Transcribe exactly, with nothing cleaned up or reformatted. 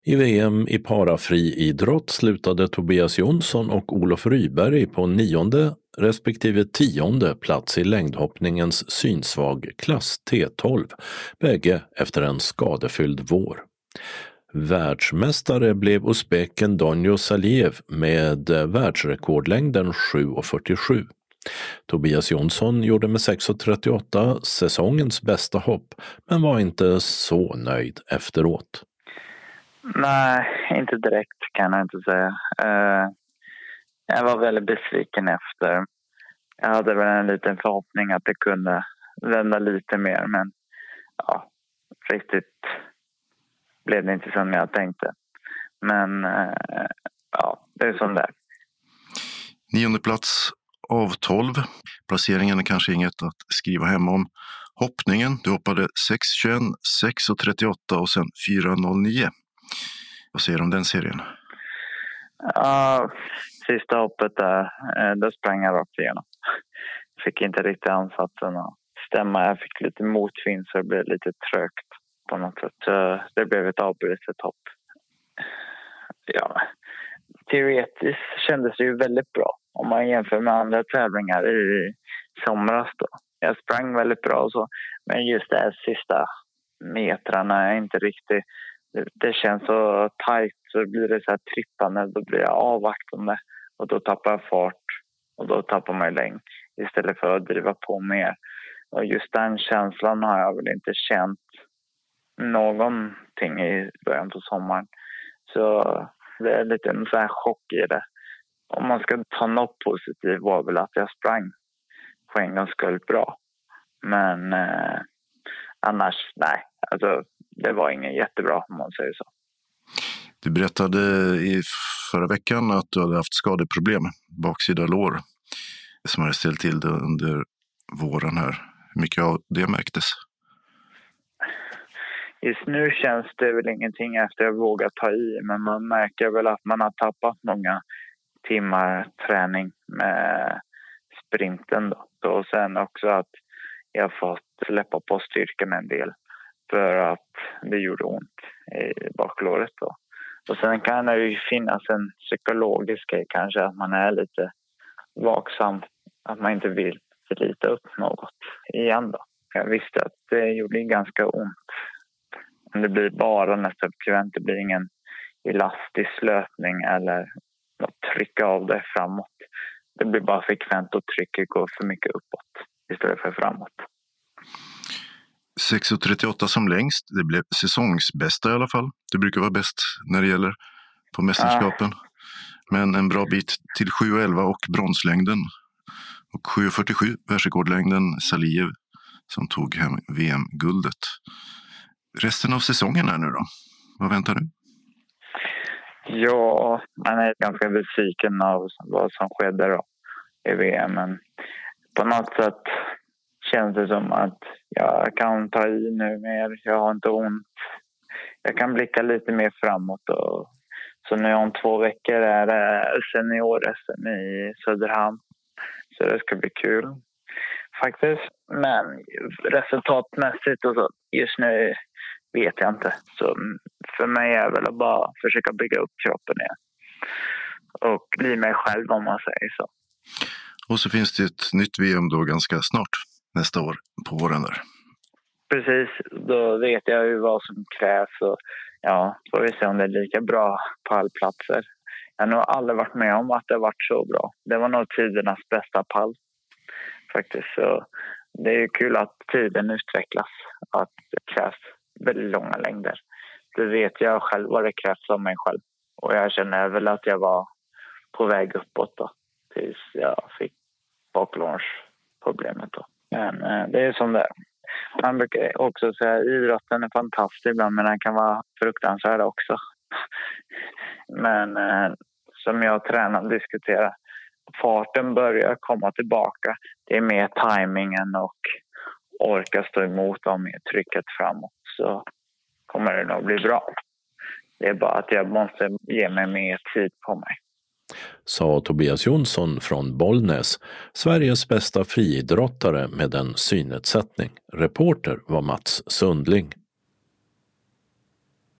I V M i parafriidrott slutade Tobias Jonsson och Olof Ryberg på nionde respektive tionde plats i längdhoppningens synsvag klass T tolv, bägge efter en skadefylld vår. Världsmästare blev uzbeken Donjo Saliev med världsrekordlängden sju komma fyrtiosju. Tobias Jonsson gjorde med sex komma trettioåtta säsongens bästa hopp, men var inte så nöjd efteråt. Nej, inte direkt kan jag inte säga. Uh, jag var väldigt besviken efter. Jag hade väl en liten förhoppning att det kunde vända lite mer, men ja, riktigt blev det inte som jag tänkte. Men uh, ja, det är som det är. Nionde plats av tolv. Placeringen är kanske inget att skriva hem om. Hoppningen, du hoppade sex tjugoett, sex trettioåtta och sen fyra noll nio. Vad säger du om den serien? Ja, sista hoppet där, där sprang jag rakt igenom. Fick inte riktigt ansatsen att stämma. Jag fick lite motvind så det blev lite trögt på något sätt. Det blev ett avbrutet hopp. Ja, teoretiskt kändes det ju väldigt bra om man jämför med andra tävlingar i somras då. Jag sprang väldigt bra och så, men just det här sista metrarna är inte riktigt. Det, det känns så tajt, så blir det så här trippande, då blir jag avvaktande och då tappar jag fart och då tappar man längd istället för att driva på mer. Och just den känslan har jag väl inte känt någonting i början på sommaren. Så det är lite en sån här chock i det. Om man ska ta något positivt var väl att jag sprang på en gång skull bra. Men eh, annars, nej. Alltså, det var ingen jättebra om man säger så. Du berättade i förra veckan att du hade haft skadeproblem, baksida lår, som hade ställt till det under våren här. Hur mycket av det märktes? Just nu känns det väl ingenting efter jag vågar ta i, men man märker väl att man har tappat många timmar träning med sprinten då. Och sen också att jag har fått släppa på styrkan en del för att det gjorde ont i baklåret då. Och sen kan det ju finnas en psykologisk grej kanske, att man är lite vaksam, att man inte vill förlita upp något igen då. Jag visste att det gjorde ganska ont. Om det blir bara nästan frekvent, det blir ingen elastisk löpning eller att trycka av det framåt. Det blir bara frekvent och trycket går för mycket uppåt istället för framåt. sex trettioåtta som längst, det blev säsongsbästa i alla fall. Det brukar vara bäst när det gäller på mästerskapen. Ja. Men en bra bit till sju elva och bronslängden. Och sju fyrtiosju världsrekordlängden Saliev som tog hem V M-guldet. Resten av säsongen är nu då? Vad väntar du? Ja, man är ganska besviken av vad som skedde då i V M. Men på något sätt känns det som att jag kan ta i nu mer. Jag har inte ont. Jag kan blicka lite mer framåt. Och, så nu om två veckor är det senior-S M i Söderhamn. Så det ska bli kul faktiskt. Men resultatmässigt och så just nu vet jag inte. Så för mig är det väl att bara försöka bygga upp kroppen igen. Och bli mig själv om man säger så. Och så finns det ett nytt V M då ganska snart nästa år på våren där. Precis, då vet jag ju vad som krävs och ja, får vi se om det är lika bra pallplatser. Jag har nog aldrig varit med om att det har varit så bra. Det var nog tidernas bästa pall faktiskt. Så det är ju kul att tiden utvecklas, att det krävs väldigt långa längder. Det vet jag själv vad det krävs av mig själv. Och jag känner väl att jag var på väg uppåt då, tills jag fick baklårsproblemet då. Men eh, det är som det är. Man brukar också säga att idrotten är fantastisk ibland, men den kan vara fruktansvärd också. Men eh, som jag tränar och diskuterar, farten börjar komma tillbaka. Det är mer tajmingen och orka stå emot och med trycket framåt, så kommer det nog bli bra. Det är bara att jag måste ge mig mer tid på mig. Sa Tobias Jonsson från Bollnäs, Sveriges bästa friidrottare med en synnedsättning. Reporter var Mats Sundling.